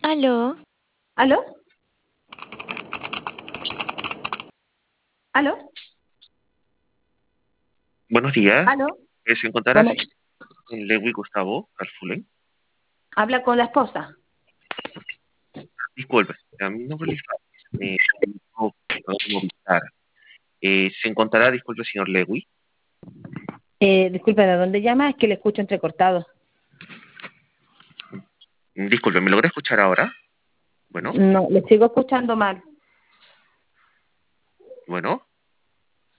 Aló, ¿Aló? ¿Aló? Buenos días. ¿Aló? ¿Se encontrará Bueno, así con Lewis Gustavo Alfulen? habla con la esposa. Disculpe, a mi nombre es Movistar. ¿Se encontrará, disculpe, señor Lewis? Disculpe, ¿de dónde llama? Es que le escucho entrecortado. Disculpe, ¿me logré escuchar ahora? Bueno, No, le sigo escuchando mal. bueno.